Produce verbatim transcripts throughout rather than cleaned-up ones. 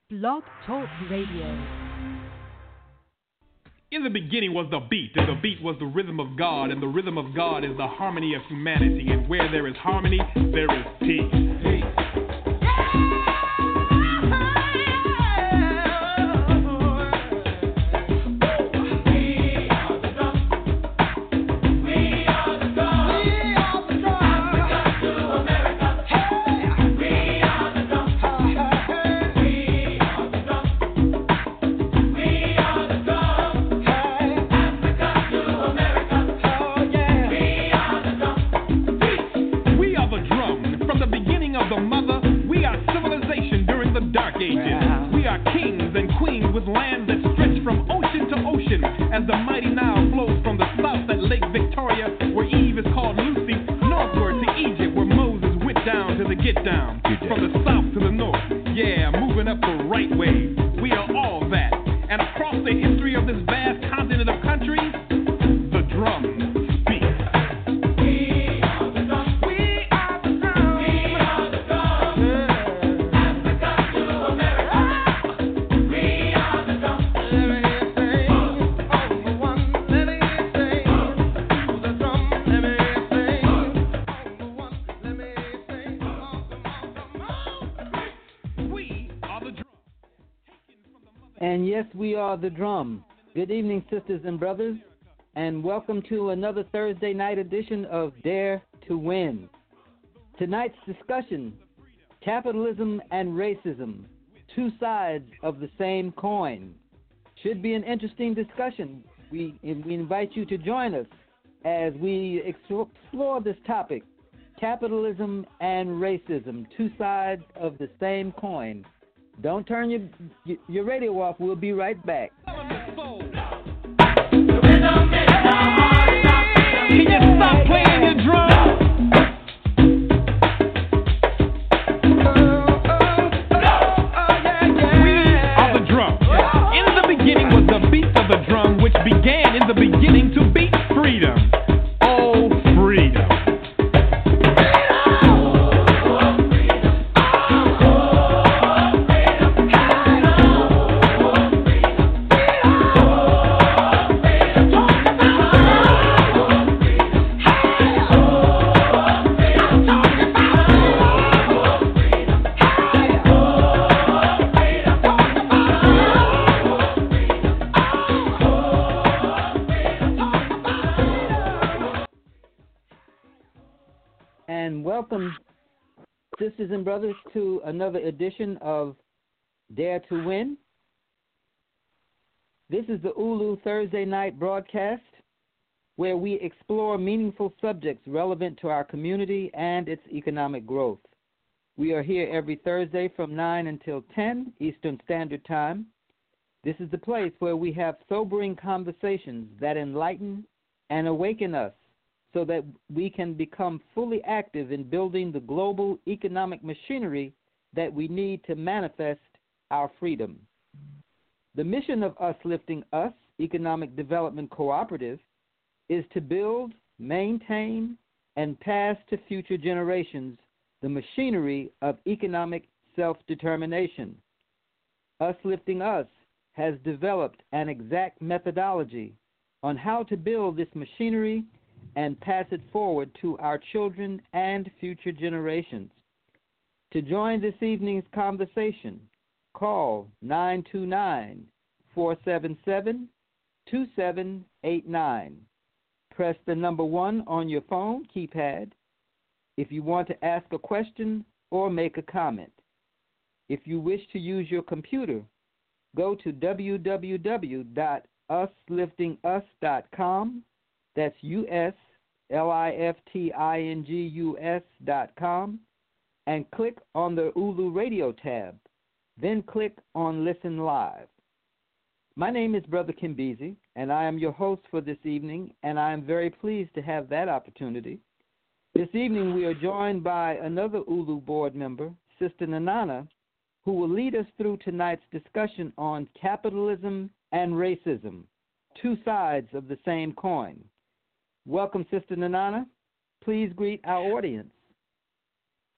Blog Talk Radio. In the beginning was the beat, and the beat was the rhythm of God, and the rhythm of God is the harmony of humanity, and where there is harmony, there is peace. Peace. As the mighty Nile flows from the south at Lake Victoria, where Eve is called Lucy, northward to Egypt, where Moses went down to the get down. From the south to the north, yeah, moving up the right way. We are all that. And across the history of this vast continent of countries, the drum speaks. We are the drum. We are the drum. We are the drum. Yeah. Africa to America. We are the drum. And yes, we are the drum. Good evening, sisters and brothers, and welcome to another Thursday night edition of Dare to Win. Tonight's discussion, capitalism and racism, two sides of the same coin. Should be an interesting discussion. We, we invite you to join us as we explore this topic, capitalism and racism, two sides of the same coin. Don't turn your your radio off. We'll be right back. Can you stop playing your drum? We are the drum. In the beginning was the beat of the drum, which began in the beginning to beat freedom. Oh, freedom. Welcome, sisters and brothers, to another edition of Dare to Win. This is the Ulu Thursday night broadcast where we explore meaningful subjects relevant to our community and its economic growth. We are here every Thursday from nine until ten Eastern Standard Time. This is the place where we have sobering conversations that enlighten and awaken us, so that we can become fully active in building the global economic machinery that we need to manifest our freedom. The mission of Us Lifting Us Economic Development Cooperative is to build, maintain, and pass to future generations the machinery of economic self-determination. Us Lifting Us has developed an exact methodology on how to build this machinery and pass it forward to our children and future generations. To join this evening's conversation, call nine two nine, four seven seven, two seven eight nine. Press the number one on your phone keypad if you want to ask a question or make a comment. If you wish to use your computer, go to w w w dot us lifting us dot com. That's U S L I F T I N G U S dot com, and click on the Ulu Radio tab. Then click on Listen Live. My name is Brother Kimbezi, and I am your host for this evening, and I am very pleased to have that opportunity. This evening we are joined by another Ulu board member, Sister Nanana, who will lead us through tonight's discussion on capitalism and racism, two sides of the same coin. Welcome, Sister Nanana. Please greet our audience.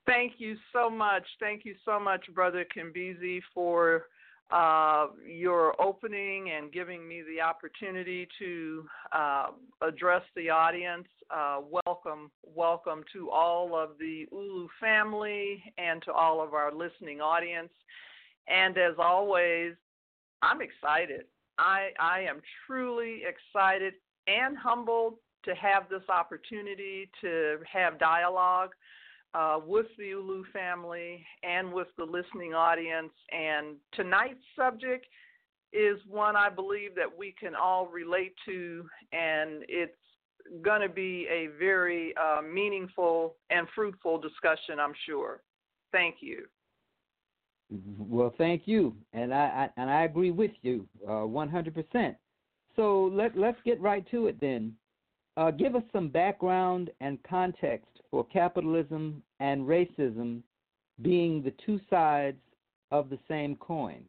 Thank you so much. Thank you so much, Brother Kimbizi, for uh, your opening and giving me the opportunity to uh, address the audience. Uh, welcome, welcome to all of the Ulu family and to all of our listening audience. And as always, I'm excited. I, I am truly excited and humbled to have this opportunity to have dialogue Uh, with the Ulu family and with the listening audience. And tonight's subject is one I believe that we can all relate to, and it's going to be a very uh, meaningful and fruitful discussion, I'm sure. Thank you. Well, thank you, and I, I and I agree with you uh, one hundred percent. So let let's get right to it then. Uh, give us some background and context for capitalism and racism being the two sides of the same coin.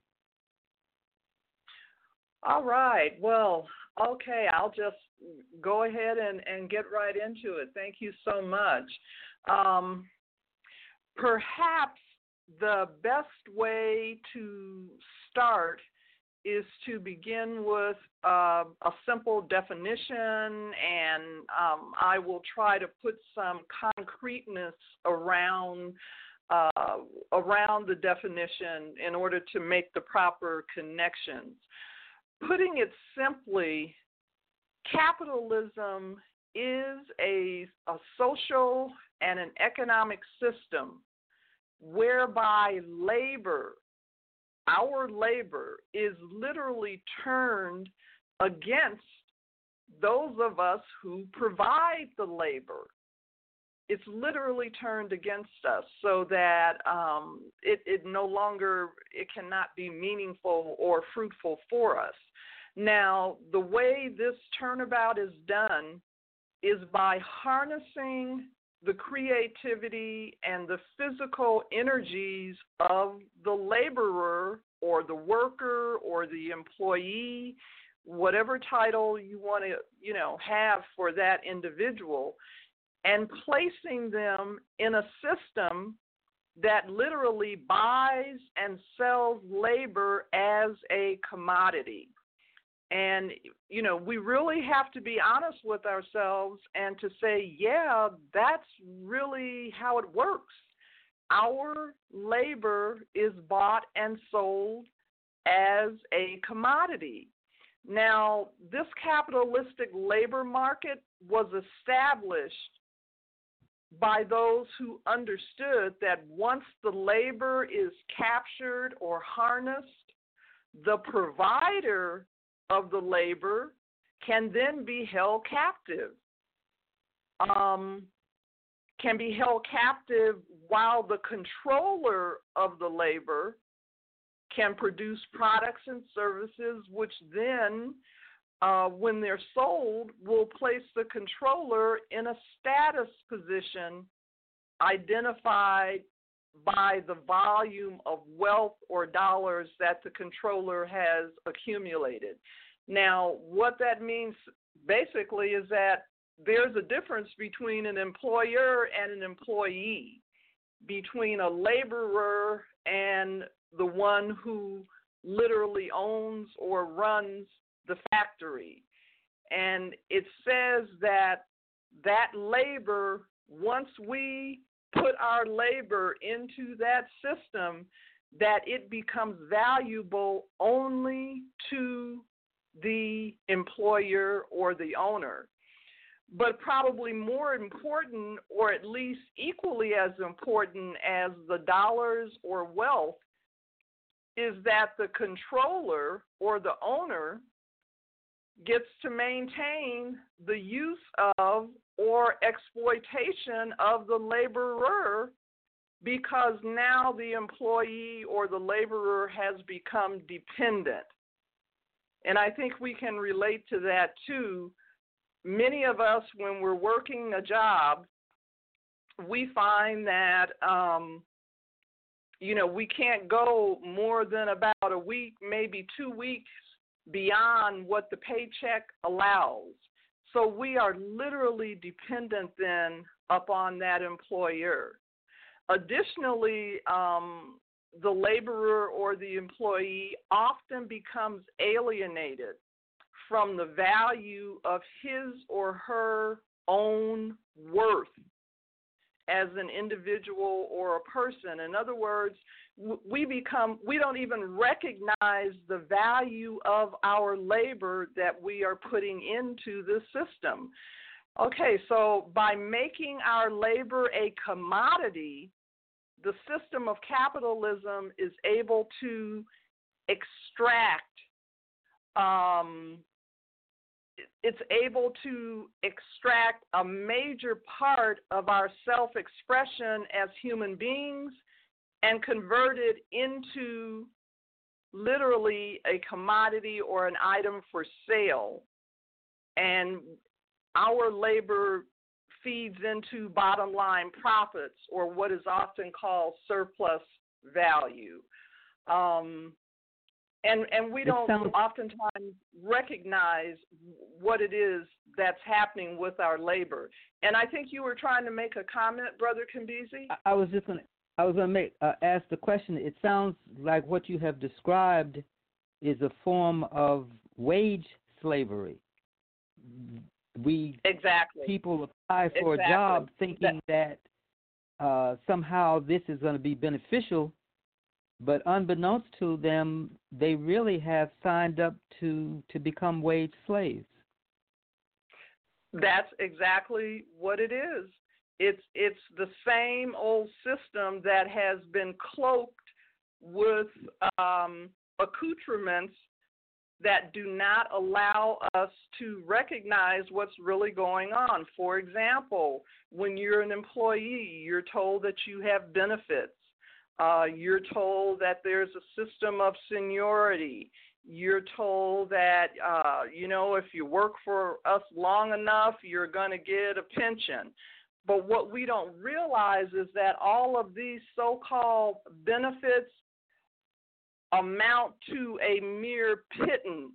All right. Well, okay, I'll just go ahead and, and get right into it. Thank you so much. Um, perhaps the best way to start is to begin with uh, a simple definition, and um, I will try to put some concreteness around uh, around the definition in order to make the proper connections. Putting it simply, capitalism is a, a social and an economic system whereby labor, our labor, is literally turned against those of us who provide the labor. It's literally turned against us so that um, it, it no longer, it cannot be meaningful or fruitful for us. Now, the way this turnabout is done is by harnessing the creativity and the physical energies of the laborer or the worker or the employee, whatever title you want to, you know, have for that individual, and placing them in a system that literally buys and sells labor as a commodity. And, you know, we really have to be honest with ourselves and to say, yeah, that's really how it works. Our labor is bought and sold as a commodity. Now, this capitalistic labor market was established by those who understood that once the labor is captured or harnessed, the provider of the labor can then be held captive, um, can be held captive while the controller of the labor can produce products and services which then, uh, when they're sold, will place the controller in a status position identified by the volume of wealth or dollars that the controller has accumulated. Now, what that means basically is that there's a difference between an employer and an employee, between a laborer and the one who literally owns or runs the factory. And it says that that labor, once we put our labor into that system, that it becomes valuable only to the employer or the owner. But probably more important, or at least equally as important as the dollars or wealth, is that the controller or the owner gets to maintain the use of or exploitation of the laborer, because now the employee or the laborer has become dependent. And I think we can relate to that too. Many of us, when we're working a job, we find that, um, you know, we can't go more than about a week, maybe two weeks beyond what the paycheck allows. So we are literally dependent then upon that employer. Additionally, um, the laborer or the employee often becomes alienated from the value of his or her own worth as an individual or a person. In other words, we become, we don't even recognize the value of our labor that we are putting into this system. Okay, so by making our labor a commodity, the system of capitalism is able to extract, um, it's able to extract a major part of our self-expression as human beings and convert it into literally a commodity or an item for sale. And our labor feeds into bottom line profits, or what is often called surplus value. Um, and, and we don't sounds- oftentimes recognize what it is that's happening with our labor. And I think you were trying to make a comment, Brother Kimbezi? I, I was just going to I was going to make uh, ask the question. It sounds like what you have described is a form of wage slavery. We exactly people apply for exactly. a job thinking that, that uh, somehow this is going to be beneficial, but unbeknownst to them, they really have signed up to, to become wage slaves. That's exactly what it is. It's it's the same old system that has been cloaked with um, accoutrements that do not allow us to recognize what's really going on. For example, when you're an employee, you're told that you have benefits. Uh, you're told that there's a system of seniority. You're told that, uh, you know, if you work for us long enough, you're going to get a pension. But what we don't realize is that all of these so-called benefits amount to a mere pittance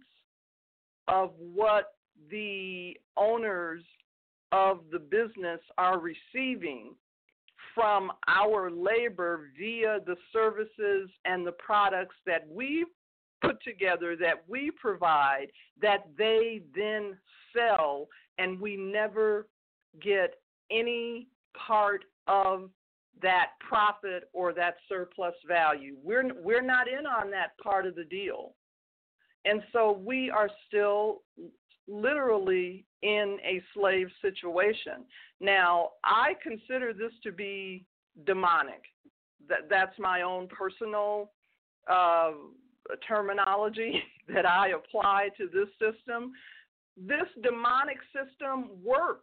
of what the owners of the business are receiving from our labor via the services and the products that we put together, that we provide, that they then sell, and we never get any part of that profit or that surplus value. We're we're not in on that part of the deal. And so we are still literally in a slave situation. Now, I consider this to be demonic. That that's my own personal uh, terminology that I apply to this system. This demonic system works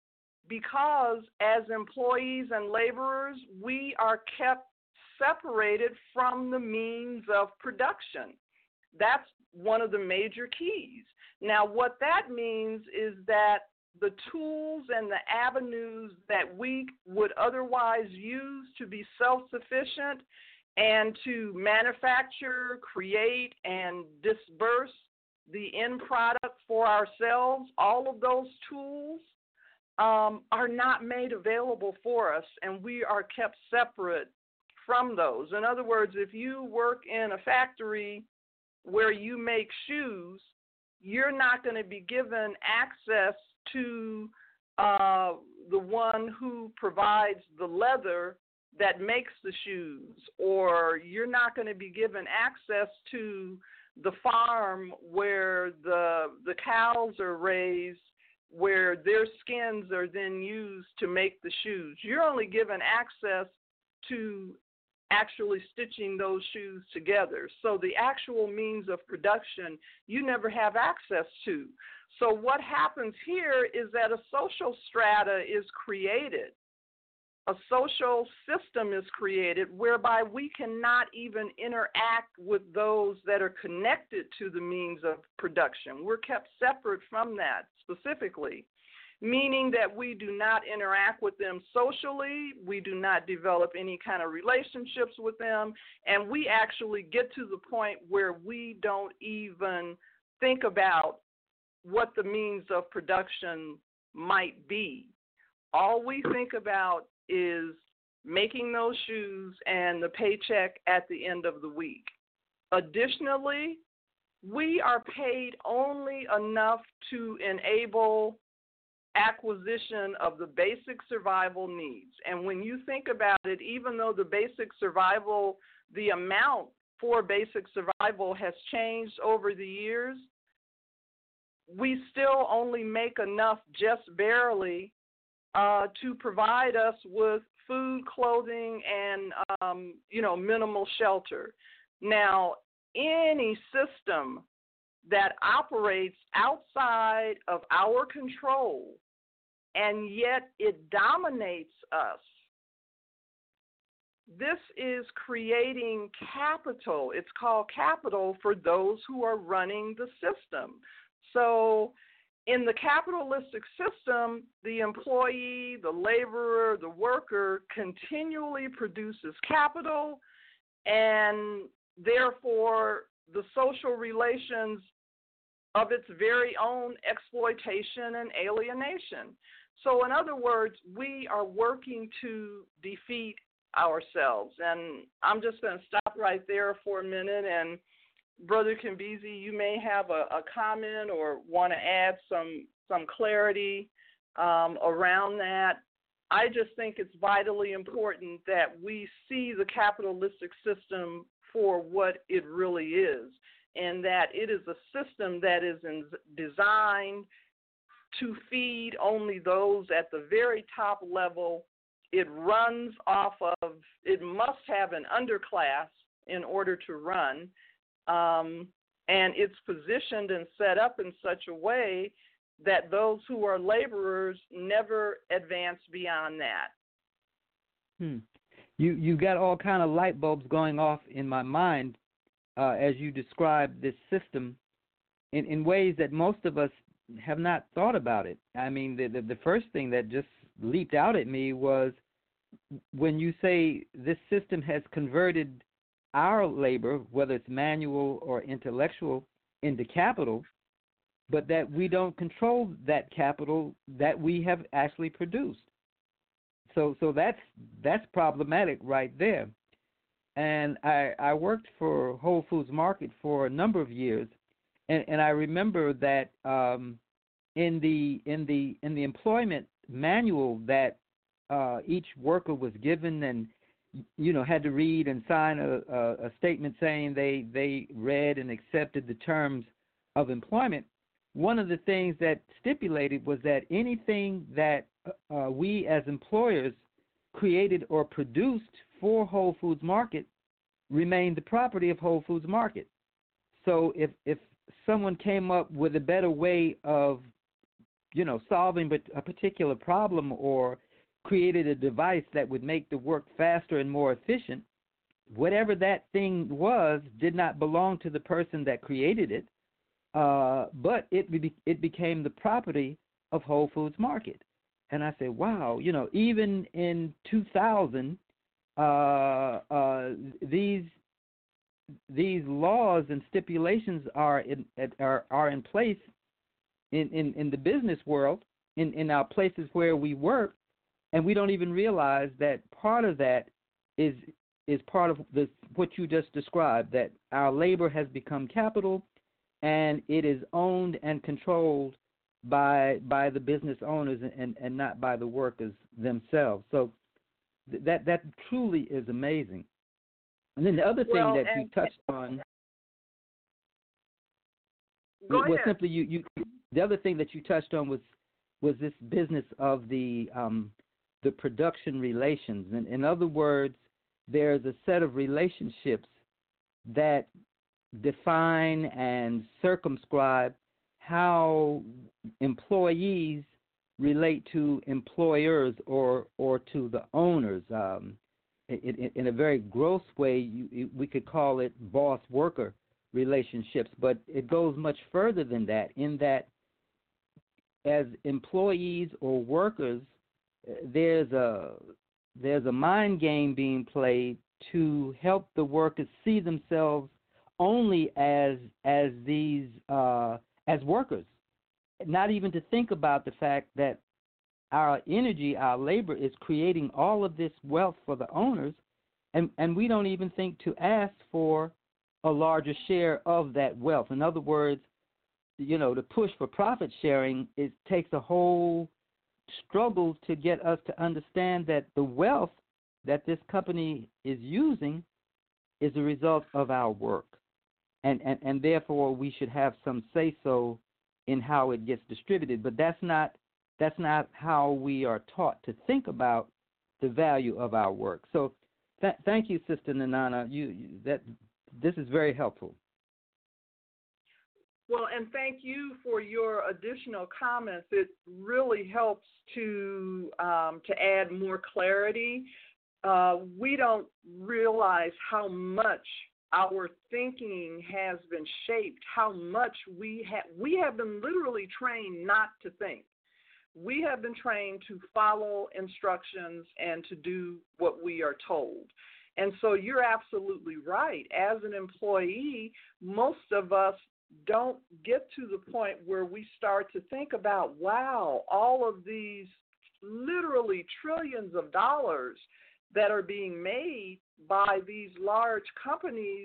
because as employees and laborers, we are kept separated from the means of production. That's one of the major keys. Now, what that means is that the tools and the avenues that we would otherwise use to be self-sufficient and to manufacture, create, and disperse the end product for ourselves, all of those tools um, are not made available for us, and we are kept separate from those. In other words, if you work in a factory where you make shoes, you're not going to be given access to uh, the one who provides the leather that makes the shoes, or you're not going to be given access to the farm where the the cows are raised, where their skins are then used to make the shoes. You're only given access to actually stitching those shoes together. So the actual means of production you never have access to. So what happens here is that a social strata is created. A social system is created whereby we cannot even interact with those that are connected to the means of production. We're kept separate from that specifically, meaning that we do not interact with them socially, we do not develop any kind of relationships with them, and we actually get to the point where we don't even think about what the means of production might be. All we think about is making those shoes and the paycheck at the end of the week. Additionally, we are paid only enough to enable acquisition of the basic survival needs. And when you think about it, even though the basic survival, the amount for basic survival has changed over the years, we still only make enough, just barely, uh, to provide us with food, clothing, and, um, you know, minimal shelter. Now, any system that operates outside of our control and yet it dominates us, this is creating capital. It's called capital for those who are running the system. So in the capitalistic system, the employee, the laborer, the worker continually produces capital, and therefore the social relations of its very own exploitation and alienation. So in other words, we are working to defeat ourselves. And I'm just going to stop right there for a minute. And Brother Kimbezi, you may have a, a comment or want to add some some clarity um, around that. I just think it's vitally important that we see the capitalistic system for what it really is, and that it is a system that is in, designed to feed only those at the very top level. It runs off of, it must have an underclass in order to run, um, and it's positioned and set up in such a way that those who are laborers never advance beyond that. Hmm. You you got all kind of light bulbs going off in my mind uh, as you describe this system in, in ways that most of us have not thought about it. I mean, the, the the first thing that just leaped out at me was when you say this system has converted our labor, whether it's manual or intellectual, into capital, but that we don't control that capital that we have actually produced. So so that's that's problematic right there. And I, I worked for Whole Foods Market for a number of years, and, and I remember that um, in the in the in the employment manual that uh, each worker was given and you know had to read and sign a, a, a statement saying they they read and accepted the terms of employment. One of the things that stipulated was that anything that uh, we as employers created or produced for Whole Foods Market remained the property of Whole Foods Market. So if if someone came up with a better way of, you know, solving a particular problem or created a device that would make the work faster and more efficient, whatever that thing was did not belong to the person that created it, uh, but it be, it became the property of Whole Foods Market. And I said, wow, you know, even in two thousand, uh, uh, these these laws and stipulations are in are are in place in, in, in the business world, in, in our places where we work, and we don't even realize that part of that is is part of the what you just described, that our labor has become capital, and it is owned and controlled by by the business owners and, and not by the workers themselves. So th- that that truly is amazing. And then the other thing well, that and, you touched on go was ahead. simply you, you. The other thing that you touched on was was this business of the um, the production relations. And in other words, there's a set of relationships that define and circumscribe how employees relate to employers or or to the owners. Um, in, in a very gross way, you, we could call it boss-worker relationships, but it goes much further than that, in that as employees or workers, there's a there's a mind game being played to help the workers see themselves only as as these uh, as workers, not even to think about the fact that our energy, our labor is creating all of this wealth for the owners, and, and we don't even think to ask for a larger share of that wealth. In other words, you know, the push for profit sharing, it takes a whole struggle to get us to understand that the wealth that this company is using is a result of our work. And, and, and therefore we should have some say-so in how it gets distributed. But that's not that's not how we are taught to think about the value of our work. So th- thank you, Sister Nanana. You, you that this is very helpful. Well, and thank you for your additional comments. It really helps to um, to add more clarity. Uh, we don't realize how much our thinking has been shaped, how much we have we have been literally trained not to think. We have been trained to follow instructions and to do what we are told. And so you're absolutely right. As an employee, most of us don't get to the point where we start to think about, wow, all of these literally trillions of dollars that are being made by these large companies,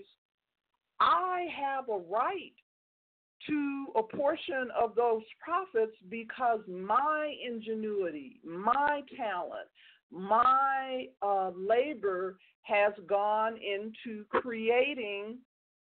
I have a right to a portion of those profits because my ingenuity, my talent, my uh, labor has gone into creating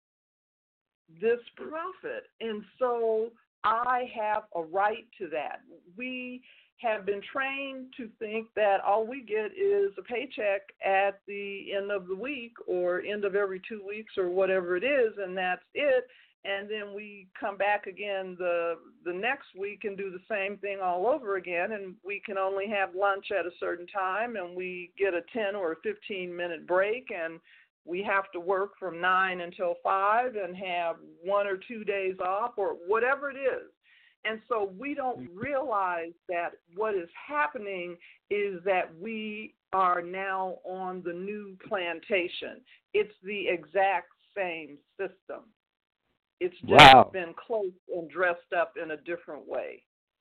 this profit. And so I have a right to that. We have been trained to think that all we get is a paycheck at the end of the week or end of every two weeks or whatever it is, and that's it. And then we come back again the the next week and do the same thing all over again, and we can only have lunch at a certain time, and we get a ten or a fifteen minute break, and we have to work from nine until five and have one or two days off or whatever it is. And so we don't realize that what is happening is that we are now on the new plantation. It's the exact same system. It's just wow. been close and dressed up in a different way.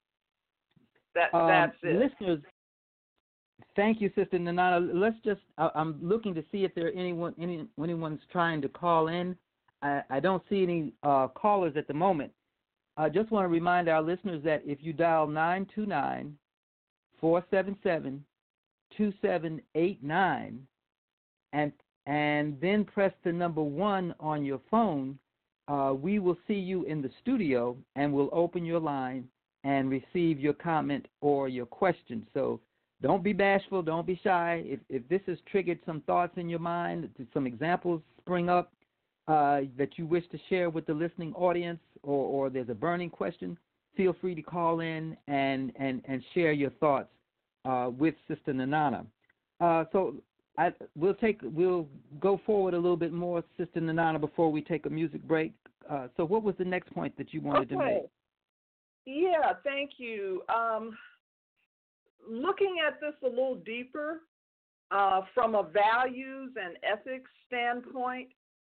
That um, That's it. Listeners, thank you, Sister Nanana. Let's just, I, I'm looking to see if there are anyone, any, anyone's trying to call in. I, I don't see any uh, callers at the moment. I just want to remind our listeners that if you dial nine two nine, four seven seven, two seven eight nine and and then press the number one on your phone, uh, we will see you in the studio and we'll open your line and receive your comment or your question. So don't be bashful, don't be shy. If, if this has triggered some thoughts in your mind, some examples spring up uh, that you wish to share with the listening audience, or, or there's a burning question, feel free to call in and, and, and share your thoughts uh, with Sister Nanana. Uh, so I, we'll take we'll go forward a little bit more, Sister Nanana, before we take a music break. Uh, so what was the next point that you wanted okay. to make? Yeah, thank you. Um, looking at this a little deeper uh, from a values and ethics standpoint,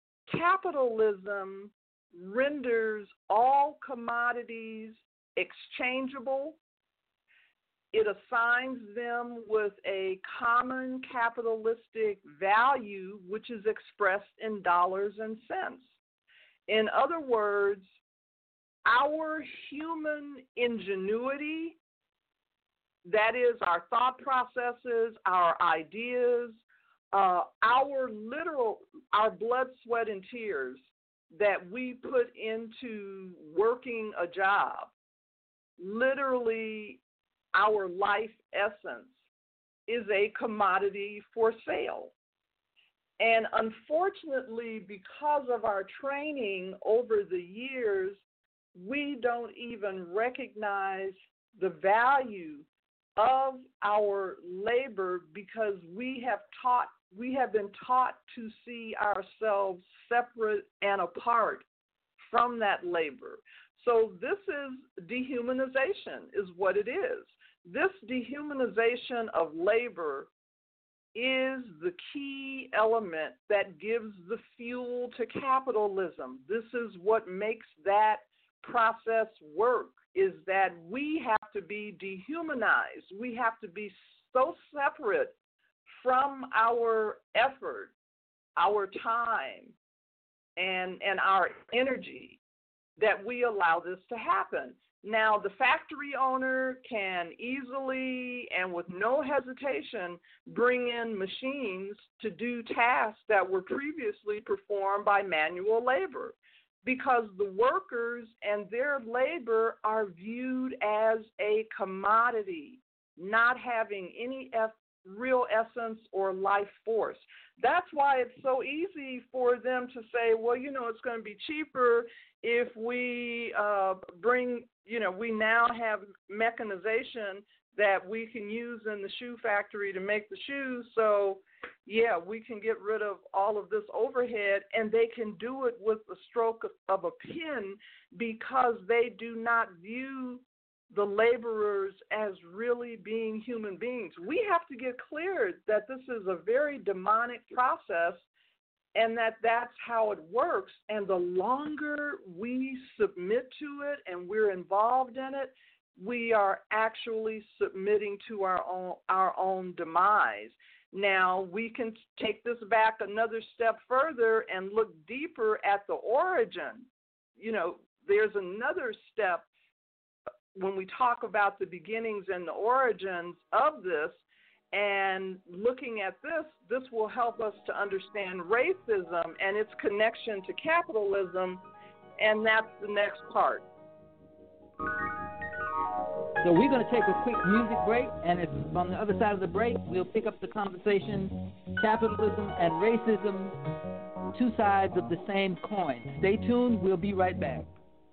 capitalism renders all commodities exchangeable. It assigns them with a common capitalistic value, which is expressed in dollars and cents. In other words, our human ingenuity, that is our thought processes, our ideas, uh, our literal, our blood, sweat, and tears that we put into working a job, literally our life essence, is a commodity for sale. And unfortunately, because of our training over the years, we don't even recognize the value of our labor because we have taught, we have been taught to see ourselves separate and apart from that labor. So this is dehumanization, is what it is. This dehumanization of labor is the key element that gives the fuel to capitalism. This is what makes that process work is that we have to be dehumanized. We have to be so separate from our effort, our time, and, and our energy that we allow this to happen. Now, the factory owner can easily and with no hesitation bring in machines to do tasks that were previously performed by manual labor, because the workers and their labor are viewed as a commodity, not having any eff- real essence or life force. That's why it's so easy for them to say, well, you know, it's going to be cheaper if we uh, bring, you know, we now have mechanization that we can use in the shoe factory to make the shoes. So, yeah, we can get rid of all of this overhead, and they can do it with the stroke of, of a pen, because they do not view the laborers as really being human beings. We have to get clear that this is a very demonic process and that that's how it works. And the longer we submit to it and we're involved in it, we are actually submitting to our own, our own demise. Now, we can take this back another step further and look deeper at the origin. You know, there's another step when we talk about the beginnings and the origins of this, and looking at this, this will help us to understand racism and its connection to capitalism, and that's the next part. So we're going to take a quick music break, and it's on the other side of the break, we'll pick up the conversation, capitalism and racism, two sides of the same coin. Stay tuned, we'll be right back.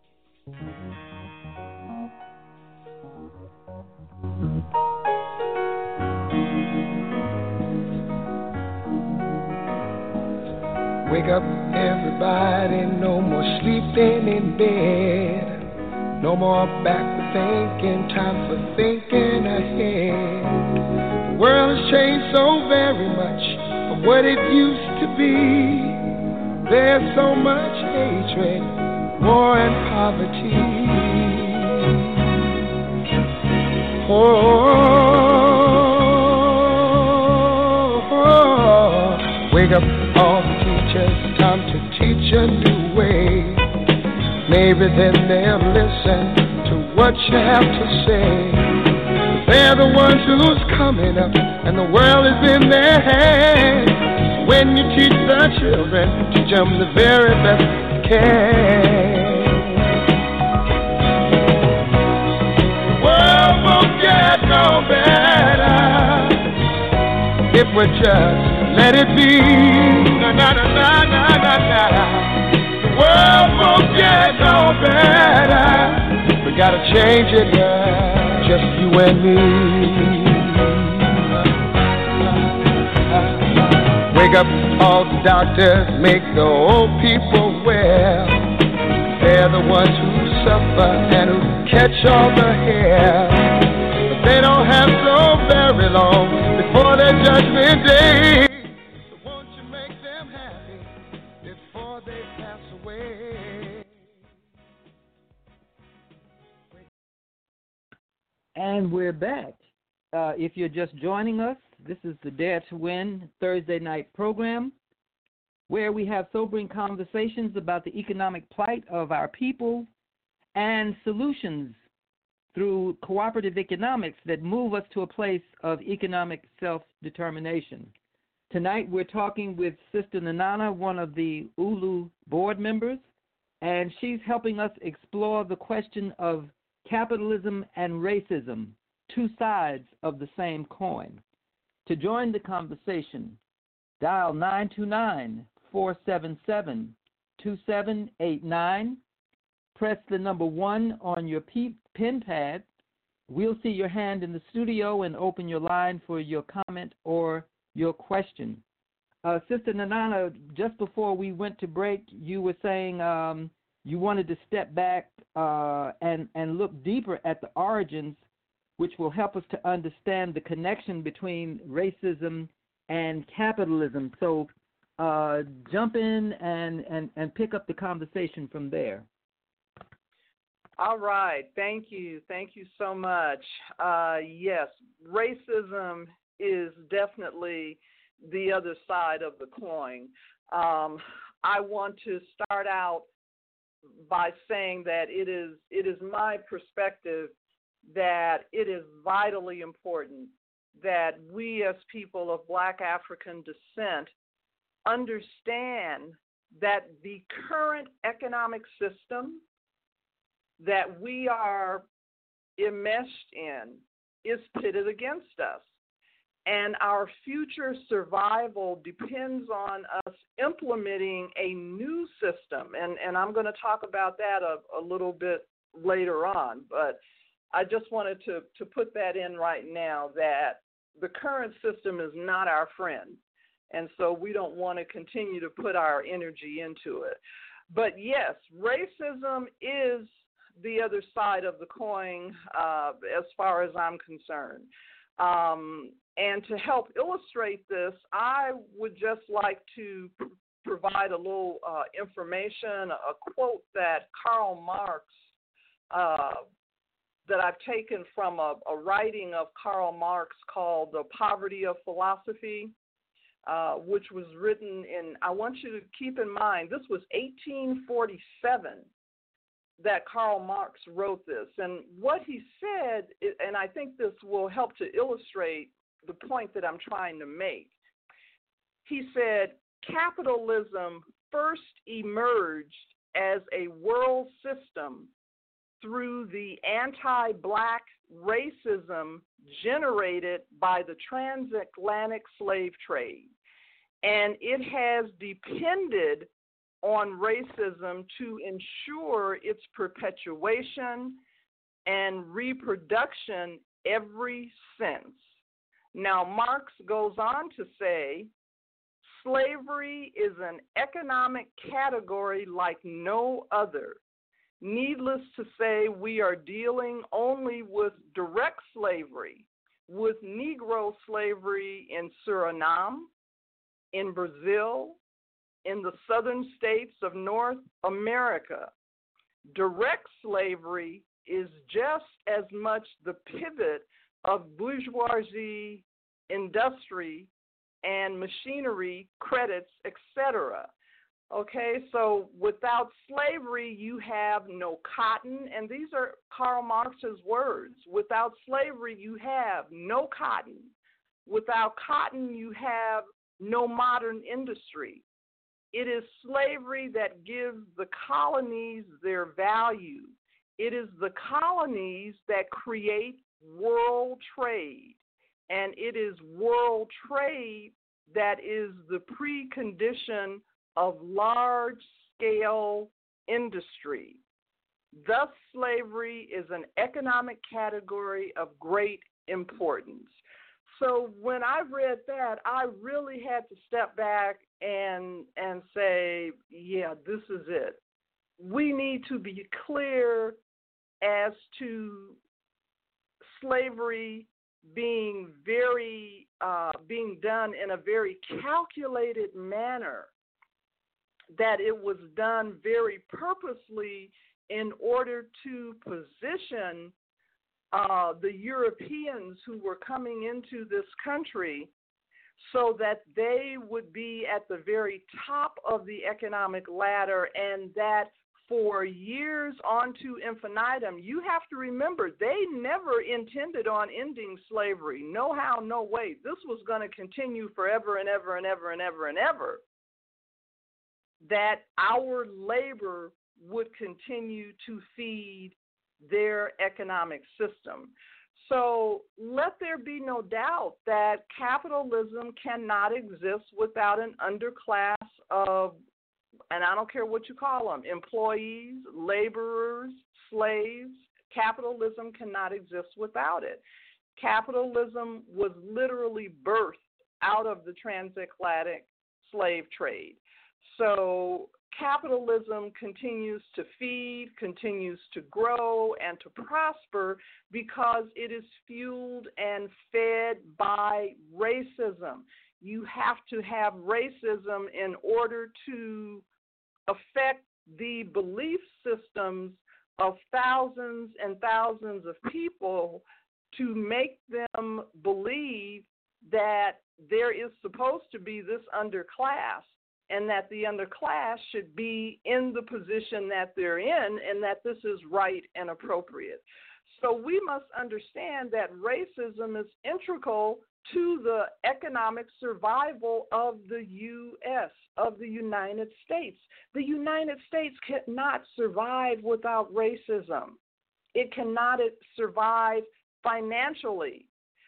Wake up, everybody, no more sleeping in bed. No more backward thinking, time for thinking ahead. The world has changed so very much from what it used to be. There's so much hatred, war and poverty. Oh, oh, oh. Wake up, all the teachers, time to teach a new way. Maybe then they'll listen to what you have to say. They're the ones who's coming up, and the world is in their hands. When you teach the children, teach them the very best you can. The world won't get no better if we just let it be. Na na na na na na na. The world won't get no better. We gotta change it, yeah, just you and me. Wake up, all the doctors, make the old people well. They're the ones who suffer and who catch all the hair. But they don't have so very long before their judgment day. So won't you make them happy before they pass away? And we're back. Uh, if you're just joining us, this is the Dare to Win Thursday night program, where we have sobering conversations about the economic plight of our people and solutions through cooperative economics that move us to a place of economic self-determination. Tonight we're talking with Sister Nanana, one of the U L U board members, and she's helping us explore the question of capitalism and racism, two sides of the same coin. To join the conversation, dial nine two nine, four seven seven, two seven eight nine. Press the number one on your P- pen pad. We'll see your hand in the studio and open your line for your comment or your question. Uh, Sister Nanana, just before we went to break, you were saying um, you wanted to step back uh, and, and look deeper at the origins, which will help us to understand the connection between racism and capitalism. So uh, jump in and, and, and pick up the conversation from there. All right. Thank you. Thank you so much. Uh, yes, racism is definitely the other side of the coin. Um, I want to start out by saying that it is it is my perspective that it is vitally important that we as people of Black African descent understand that the current economic system that we are enmeshed in is pitted against us. And our future survival depends on us implementing a new system. And, and I'm going to talk about that a, a little bit later on. But I just wanted to, to put that in right now, that the current system is not our friend. And so we don't want to continue to put our energy into it. But yes, racism is the other side of the coin uh, as far as I'm concerned. Um, and to help illustrate this, I would just like to pr- provide a little uh, information, a quote that Karl Marx, uh, that I've taken from a, a writing of Karl Marx called The Poverty of Philosophy, uh, which was written in, I want you to keep in mind, this was eighteen forty-seven that Karl Marx wrote this. And what he said, and I think this will help to illustrate the point that I'm trying to make. He said, capitalism first emerged as a world system through the anti-Black racism generated by the transatlantic slave trade. And it has depended on racism to ensure its perpetuation and reproduction ever since. Now, Marx goes on to say, slavery is an economic category like no other. Needless to say, we are dealing only with direct slavery, with Negro slavery in Suriname, in Brazil, in the southern states of North America. Direct slavery is just as much the pivot of bourgeoisie, industry, and machinery, credits, et cetera. Okay, so without slavery, you have no cotton, and these are Karl Marx's words. Without slavery, you have no cotton. Without cotton, you have no modern industry. It is slavery that gives the colonies their value. It is the colonies that create world trade, and it is world trade that is the precondition of large-scale industry. Thus, slavery is an economic category of great importance. So when I read that, I really had to step back and and say, yeah, this is it. We need to be clear as to slavery being very uh, being done in a very calculated manner, that it was done very purposely in order to position uh, the Europeans who were coming into this country so that they would be at the very top of the economic ladder, and that for years on to infinitum. You have to remember, they never intended on ending slavery. No how, no way. This was going to continue forever and ever and ever and ever and ever. That our labor would continue to feed their economic system. So let there be no doubt that capitalism cannot exist without an underclass of, and I don't care what you call them, employees, laborers, slaves. Capitalism cannot exist without it. Capitalism was literally birthed out of the transatlantic slave trade. So capitalism continues to feed, continues to grow, and to prosper because it is fueled and fed by racism. You have to have racism in order to affect the belief systems of thousands and thousands of people to make them believe that there is supposed to be this underclass and that the underclass should be in the position that they're in and that this is right and appropriate. So we must understand that racism is integral to the economic survival of the U S, of the United States. The United States cannot survive without racism. It cannot survive financially.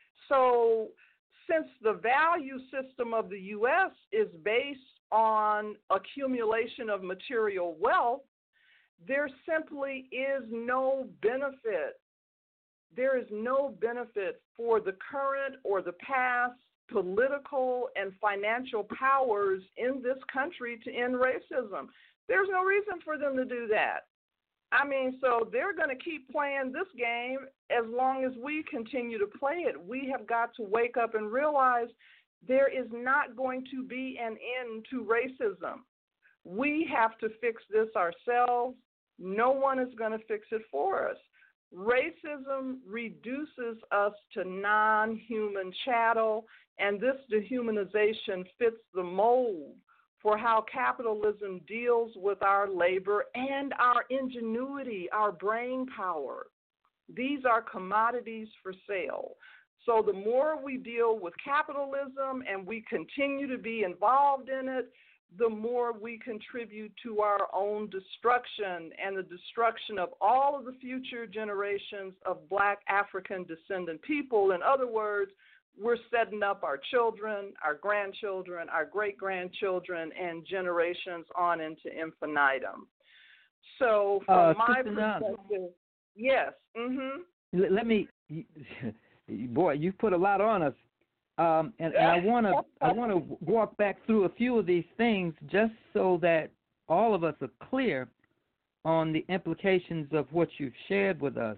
So since the value system of the U S is based on accumulation of material wealth, there simply is no benefit. There is no benefit for the current or the past political and financial powers in this country to end racism. There's no reason for them to do that. I mean, so they're going to keep playing this game as long as we continue to play it. We have got to wake up and realize there is not going to be an end to racism. We have to fix this ourselves. No one is going to fix it for us. Racism reduces us to non-human chattel, and this dehumanization fits the mold for how capitalism deals with our labor and our ingenuity, our brain power. These are commodities for sale. So the more we deal with capitalism and we continue to be involved in it, the more we contribute to our own destruction and the destruction of all of the future generations of Black African descendant people. In other words, we're setting up our children, our grandchildren, our great-grandchildren, and generations on into infinitum. So from uh, my perspective, Nana. Yes. Mm-hmm. Let me, boy, you've put a lot on us. Um, and, and I want to I want to walk back through a few of these things just so that all of us are clear on the implications of what you've shared with us.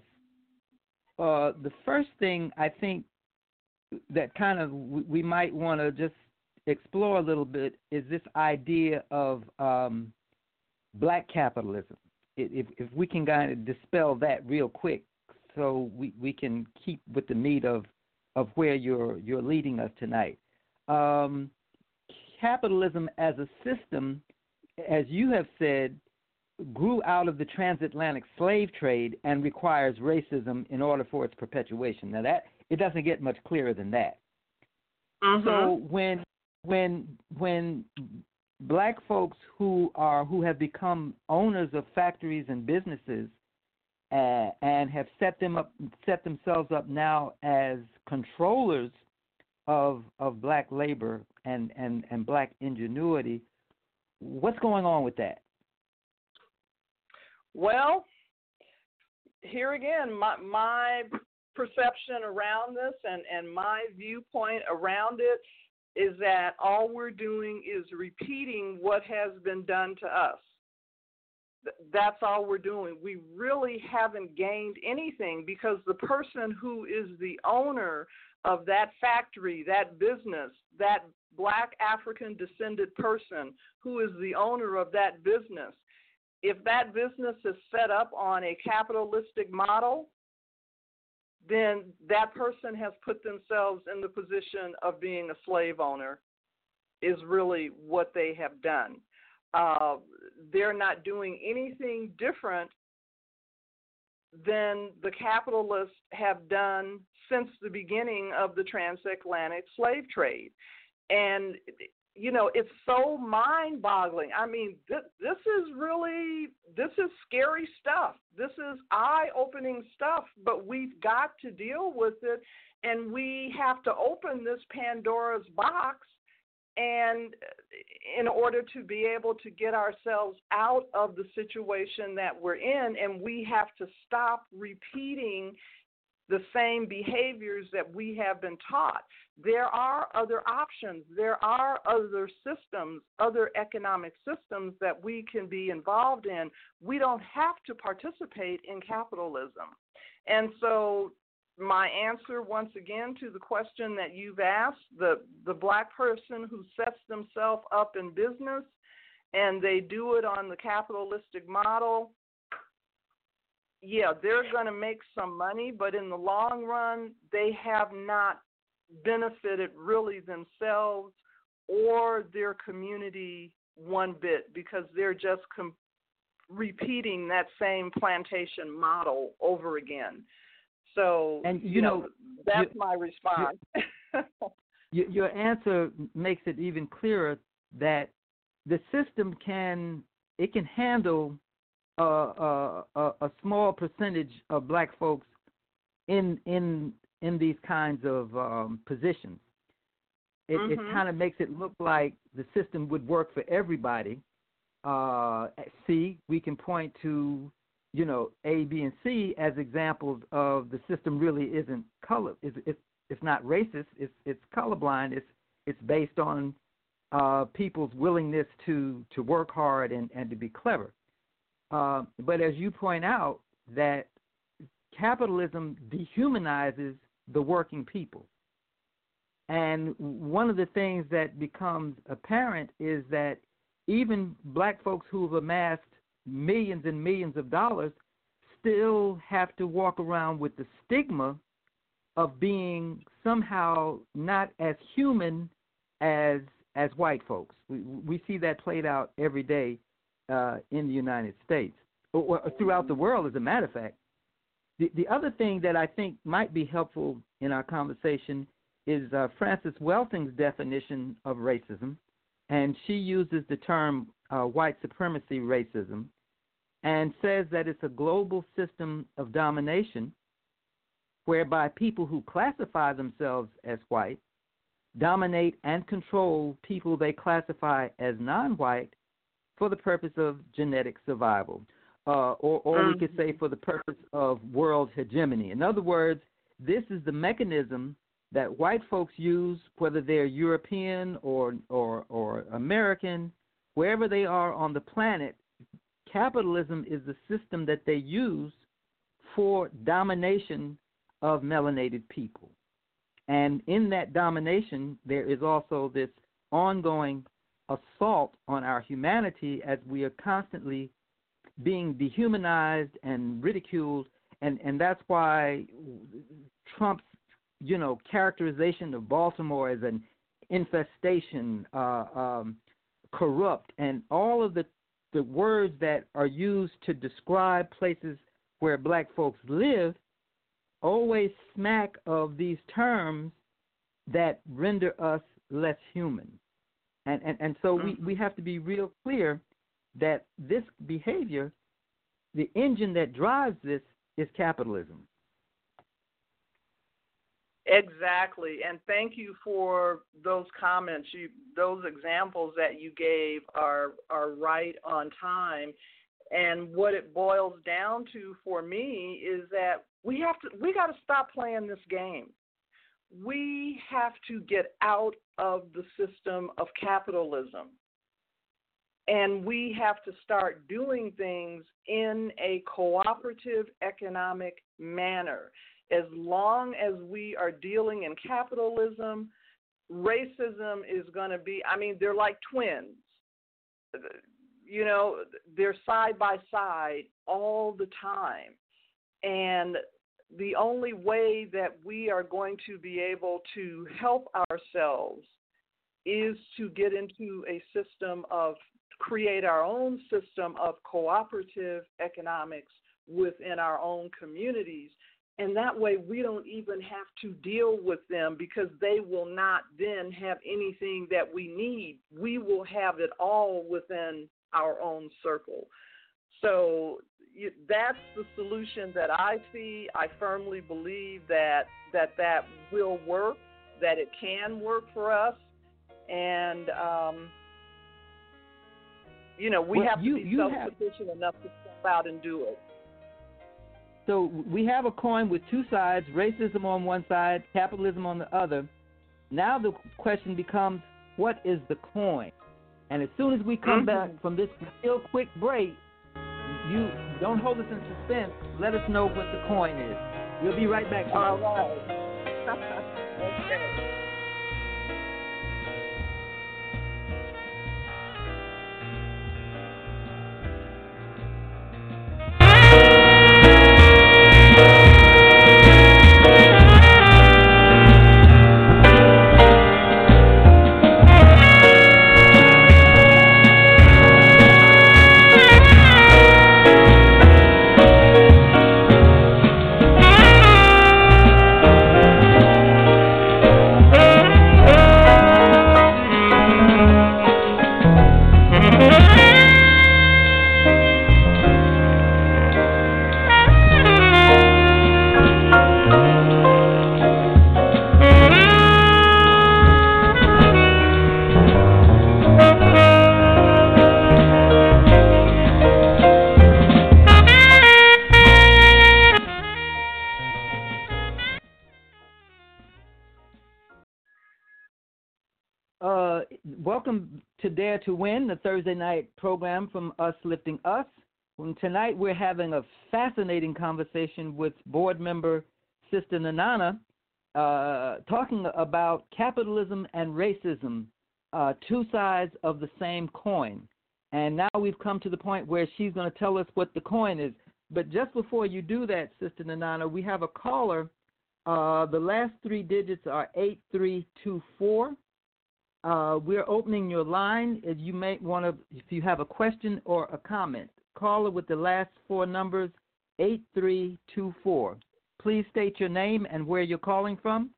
Uh, the first thing I think that kind of we, we might want to just explore a little bit is this idea of um, black capitalism. If, if we can kind of dispel that real quick so we, we can keep with the meat of of where you're you're leading us tonight. Um, capitalism as a system, as you have said, grew out of the transatlantic slave trade and requires racism in order for its perpetuation. Now that it doesn't get much clearer than that. Uh-huh. So when when when black folks who are who have become owners of factories and businesses Uh, and have set them up, set themselves up now as controllers of of black labor and, and, and black ingenuity. What's going on with that? Well, here again, my my perception around this and, and my viewpoint around it is that all we're doing is repeating what has been done to us. That's all we're doing. We really haven't gained anything because the person who is the owner of that factory, that business, that Black African descended person who is the owner of that business, if that business is set up on a capitalistic model, then that person has put themselves in the position of being a slave owner, is really what they have done. Uh, they're not doing anything different than the capitalists have done since the beginning of the transatlantic slave trade. And, you know, it's so mind-boggling. I mean, th- this is really, this is scary stuff. This is eye-opening stuff, but we've got to deal with it, and we have to open this Pandora's box and in order to be able to get ourselves out of the situation that we're in, and we have to stop repeating the same behaviors that we have been taught. There are other options. There are other systems, other economic systems that we can be involved in. We don't have to participate in capitalism. And so my answer, once again, to the question that you've asked, the, the black person who sets themselves up in business and they do it on the capitalistic model, yeah, they're going to make some money, but in the long run, they have not benefited really themselves or their community one bit, because they're just com- repeating that same plantation model over again. So, and you, you know, know, that's you, my response. you, your answer makes it even clearer that the system can, it can handle uh, uh, a, a small percentage of black folks in in in these kinds of um, positions. It, mm-hmm. it kind of makes it look like the system would work for everybody. Uh, C, we can point to, you know, A, B, and C as examples of the system really isn't color. It's, it's, it's not racist. It's it's colorblind. It's it's based on uh, people's willingness to, to work hard and, and to be clever. Uh, but as you point out, that capitalism dehumanizes the working people. And one of the things that becomes apparent is that even black folks who have amassed millions and millions of dollars still have to walk around with the stigma of being somehow not as human as as white folks. We, we see that played out every day uh, in the United States, or, or throughout the world, as a matter of fact. The, the other thing that I think might be helpful in our conversation is uh, Frances Welting's definition of racism, and she uses the term uh, white supremacy racism and says that it's a global system of domination whereby people who classify themselves as white dominate and control people they classify as non-white for the purpose of genetic survival, uh, or, or mm-hmm. we could say for the purpose of world hegemony. In other words, this is the mechanism that white folks use, whether they're European or, or, or American, wherever they are on the planet. Capitalism is the system that they use for domination of melanated people. And in that domination, there is also this ongoing assault on our humanity as we are constantly being dehumanized and ridiculed. And, and that's why Trump's, you know, characterization of Baltimore as an infestation, uh, um, corrupt, and all of the, the words that are used to describe places where black folks live always smack of these terms that render us less human. And and, and so we, we have to be real clear that this behavior, the engine that drives this, is capitalism. Exactly, and thank you for those comments. You, those examples that you gave are are right on time. And what it boils down to for me is that we have to we got to stop playing this game. We have to get out of the system of capitalism, and we have to start doing things in a cooperative economic manner. As long as we are dealing in capitalism, racism is going to be, I mean, they're like twins. You know, they're side by side all the time. And the only way that we are going to be able to help ourselves is to get into a system of, create our own system of cooperative economics within our own communities. And that way we don't even have to deal with them, because they will not then have anything that we need. We will have it all within our own circle. So you, that's the solution that I see. I firmly believe that that, that will work, that it can work for us. And, um, you know, we well, have to you, be you self-sufficient have... enough to step out and do it. So we have a coin with two sides, racism on one side, capitalism on the other. Now the question becomes, what is the coin? And as soon as we come mm-hmm. back from this real quick break, you don't hold us in suspense. Let us know what the coin is. We'll be right back. All right. Okay. welcome to Dare to Win, the Thursday night program from Us Lifting Us. And tonight we're having a fascinating conversation with board member Sister Nanana, uh, talking about capitalism and racism, uh, two sides of the same coin. And now we've come to the point where she's going to tell us what the coin is. But just before you do that, Sister Nanana, we have a caller. Uh, the last three digits are eight three two four. Uh, we're opening your line. If you may want to, if you have a question or a comment, caller with the last four numbers, eight three two four. Please state your name and where you're calling from.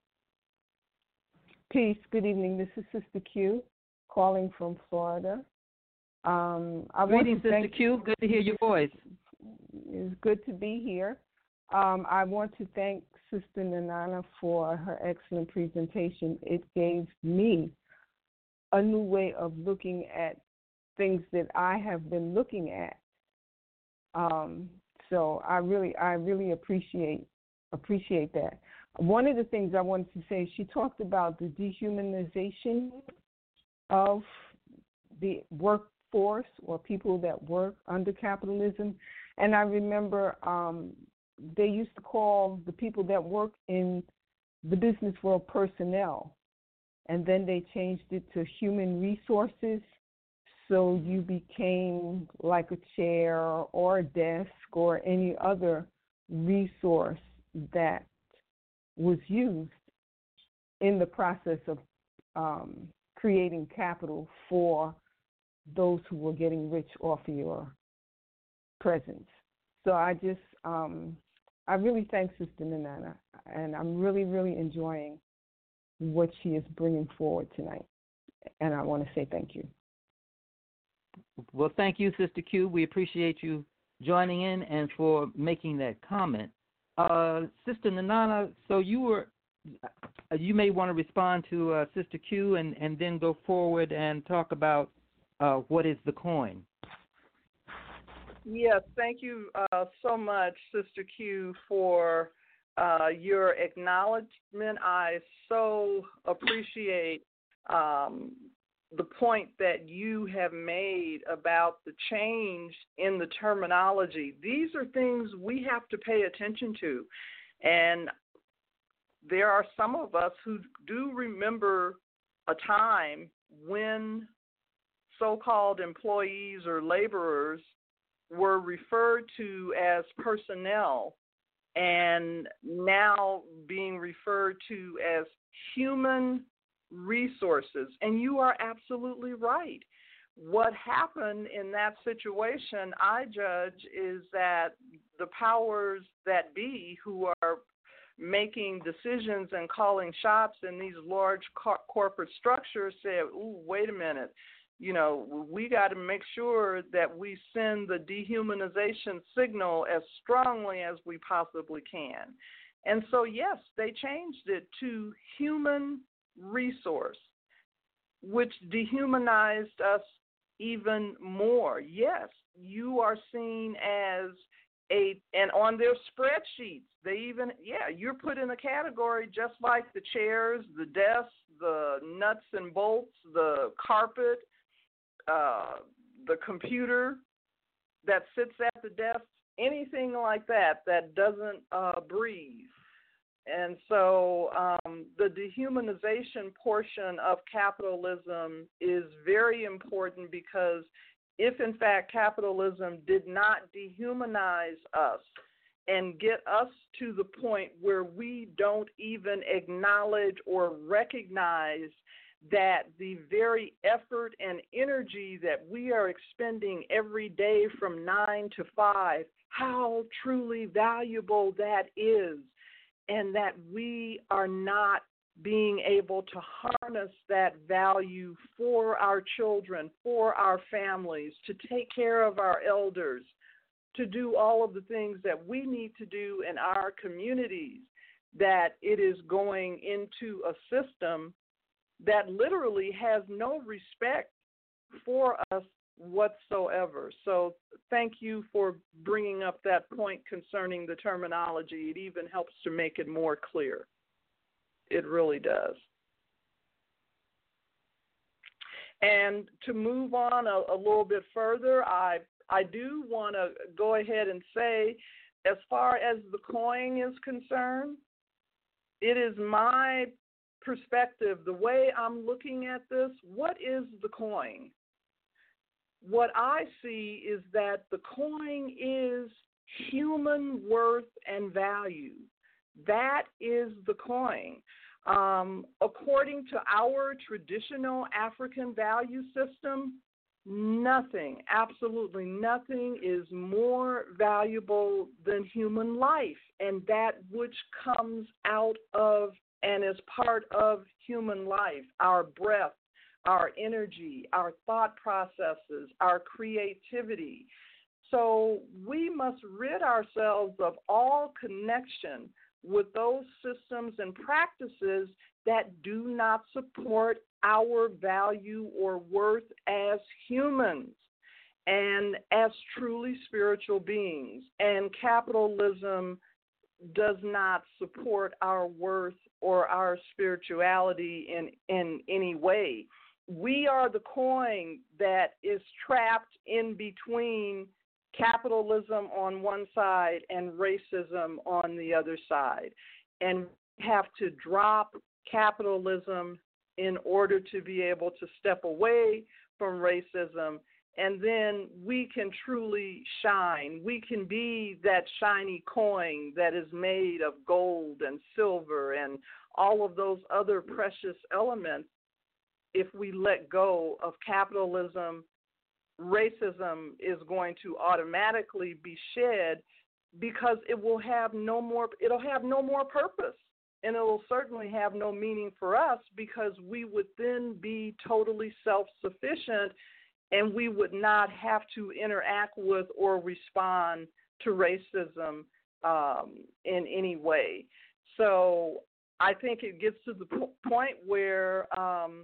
Peace. Good evening. This is Sister Q, calling from Florida. Um, I Greetings, want to Sister Q. Good to hear your voice. It's good to be here. Um, I want to thank Sister Nanana for her excellent presentation. It gave me a new way of looking at things that I have been looking at. Um, so I really, I really appreciate appreciate that. One of the things I wanted to say, she talked about the dehumanization of the workforce or people that work under capitalism. And I remember um, they used to call the people that work in the business world personnel, and then they changed it to human resources. So you became like a chair or a desk or any other resource that was used in the process of um, creating capital for those who were getting rich off of your presence. So I just, um, I really thank Sister Nanana, and I'm really, really enjoying what she is bringing forward tonight. And I want to say thank you. Well, thank you, Sister Q. We appreciate you joining in and for making that comment. Uh, Sister Nanana, so you were, you may want to respond to uh, Sister Q and, and then go forward and talk about uh, what is the coin. Yes, thank you uh, so much, Sister Q, for uh, your acknowledgement. I so appreciate um, the point that you have made about the change in the terminology. These are things we have to pay attention to. And there are some of us who do remember a time when so-called employees or laborers were referred to as personnel and now being referred to as human resources. And you are absolutely right. What happened in that situation, I judge, is that the powers that be who are making decisions and calling shots in these large co- corporate structures said, ooh, wait a minute. You know, we got to make sure that we send the dehumanization signal as strongly as we possibly can. And so, yes, they changed it to human resource, which dehumanized us even more. Yes, you are seen as a, and on their spreadsheets, they even, yeah, you're put in a category just like the chairs, the desks, the nuts and bolts, the carpet, Uh, the computer that sits at the desk, anything like that that doesn't uh, breathe. And so um, the dehumanization portion of capitalism is very important, because if, in fact, capitalism did not dehumanize us and get us to the point where we don't even acknowledge or recognize that the very effort and energy that we are expending every day from nine to five, how truly valuable that is, and that we are not being able to harness that value for our children, for our families, to take care of our elders, to do all of the things that we need to do in our communities, that it is going into a system that literally has no respect for us whatsoever. So thank you for bringing up that point concerning the terminology. It even helps to make it more clear. It really does. And to move on a, a little bit further, I I do want to go ahead and say, as far as the coin is concerned, it is my perspective, the way I'm looking at this, what is the coin? What I see is that the coin is human worth and value. That is the coin. Um, according to our traditional African value system, nothing, absolutely nothing is more valuable than human life, and that which comes out of and is part of human life, our breath, our energy, our thought processes, our creativity. So we must rid ourselves of all connection with those systems and practices that do not support our value or worth as humans and as truly spiritual beings. And capitalism does not support our worth or our spirituality in, in any way. We are the coin that is trapped in between capitalism on one side and racism on the other side. And we have to drop capitalism in order to be able to step away from racism, and then we can truly shine. We can be that shiny coin that is made of gold and silver and all of those other precious elements. If we let go of capitalism, racism is going to automatically be shed because it will have no more, it'll have no more purpose. And it will certainly have no meaning for us because we would then be totally self-sufficient and we would not have to interact with or respond to racism um, in any way. So I think it gets to the p- point where um,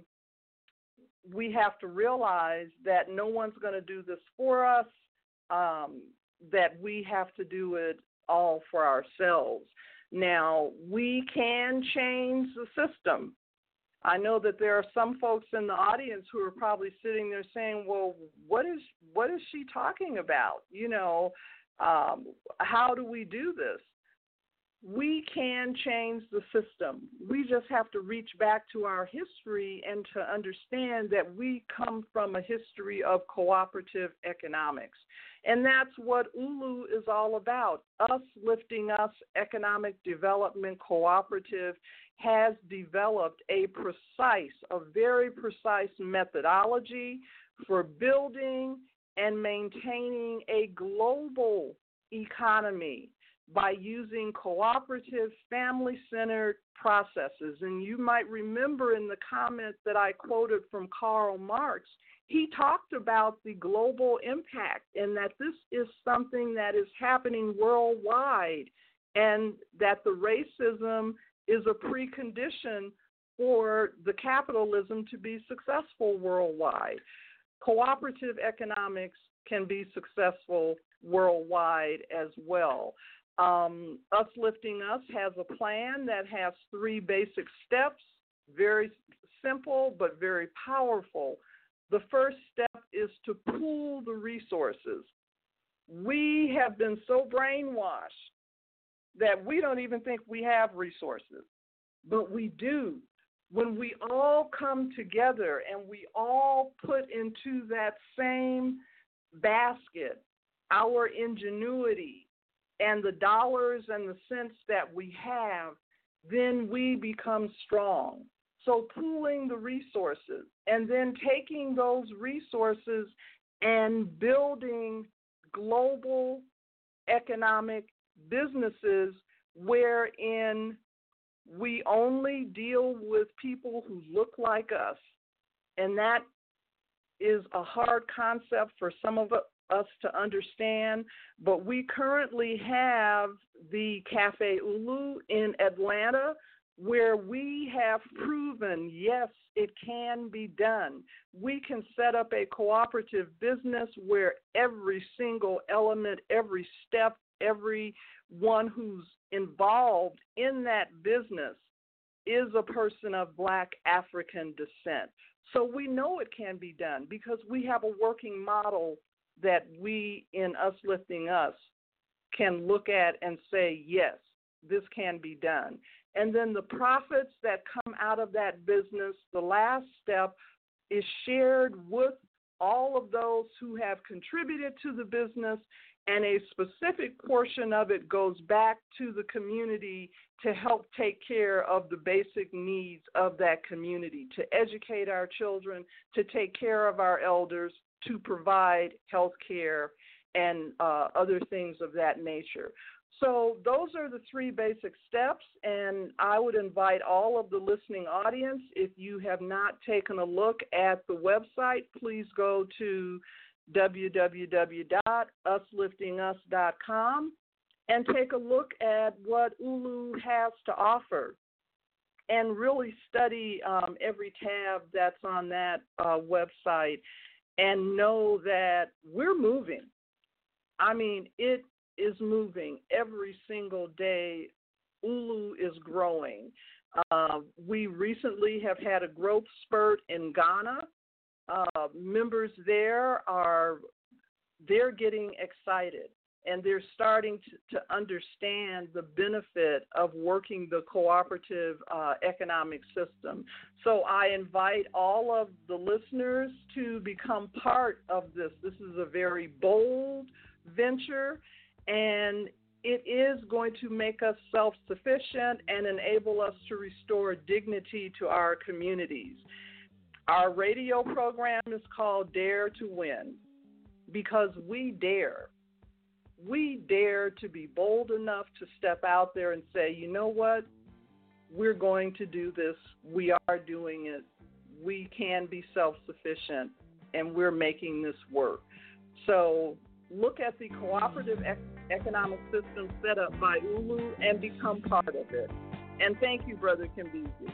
we have to realize that no one's going to do this for us, um, that we have to do it all for ourselves. Now, we can change the system. I know that there are some folks in the audience who are probably sitting there saying, well, what is what is she talking about? You know, um, how do we do this? We can change the system. We just have to reach back to our history and to understand that we come from a history of cooperative economics. And that's what U L U is all about. Us Lifting Us Economic Development Cooperative has developed a precise, a very precise methodology for building and maintaining a global economy by using cooperative, family-centered processes. And you might remember in the comment that I quoted from Karl Marx, he talked about the global impact and that this is something that is happening worldwide and that the racism is a precondition for the capitalism to be successful worldwide. Cooperative economics can be successful worldwide as well. Um, Us Lifting Us has a plan that has three basic steps, very simple but very powerful. The first step is to pool the resources. We have been so brainwashed that we don't even think we have resources, but we do. When we all come together and we all put into that same basket our ingenuity and the dollars and the cents that we have, then we become strong. So pooling the resources and then taking those resources and building global economic businesses wherein we only deal with people who look like us. And that is a hard concept for some of us to understand, but we currently have the Cafe U L U in Atlanta, where we have proven, yes, it can be done. We can set up a cooperative business where every single element, every step, everyone who's involved in that business is a person of Black African descent. So we know it can be done because we have a working model that we, in Us Lifting Us, can look at and say, yes, this can be done. And then the profits that come out of that business, the last step, is shared with all of those who have contributed to the business, and a specific portion of it goes back to the community to help take care of the basic needs of that community, to educate our children, to take care of our elders, to provide health care and uh, other things of that nature. So those are the three basic steps, and I would invite all of the listening audience, if you have not taken a look at the website, please go to w w w dot us lifting us dot com and take a look at what Ulu has to offer and really study um, every tab that's on that uh, website and know that we're moving. I mean, it is moving every single day. Ulu is growing. Uh, we recently have had a growth spurt in Ghana. Uh, members there are, they're getting excited, and they're starting to, to understand the benefit of working the cooperative uh, economic system. So I invite all of the listeners to become part of this. This is a very bold venture, and it is going to make us self-sufficient and enable us to restore dignity to our communities. Our radio program is called Dare to Win because we dare. We dare to be bold enough to step out there and say, you know what, we're going to do this. We are doing it. We can be self-sufficient, and we're making this work. So look at the cooperative ec- economic system set up by Ulu and become part of it. And thank you, Brother Kimbezi.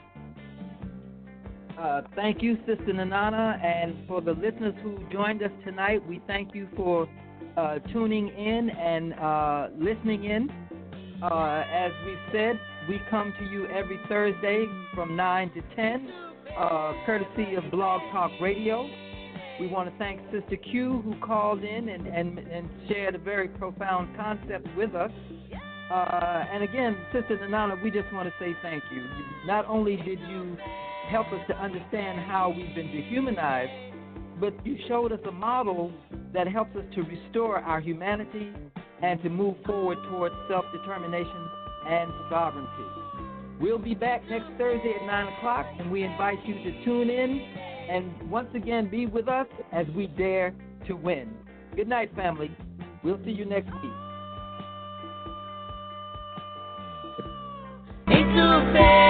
Uh, thank you, Sister Nanana, and for the listeners who joined us tonight, we thank you for uh, tuning in and uh, listening in. Uh, as we've said, we come to you every Thursday from nine to ten, uh, courtesy of Blog Talk Radio. We want to thank Sister Q, who called in and, and, and shared a very profound concept with us. Uh, and again, Sister Nanana, we just want to say thank you. Not only did you help us to understand how we've been dehumanized, but you showed us a model that helps us to restore our humanity and to move forward towards self-determination and sovereignty. We'll be back next Thursday at nine o'clock, and we invite you to tune in and once again be with us as we dare to win. Good night, family. We'll see you next week.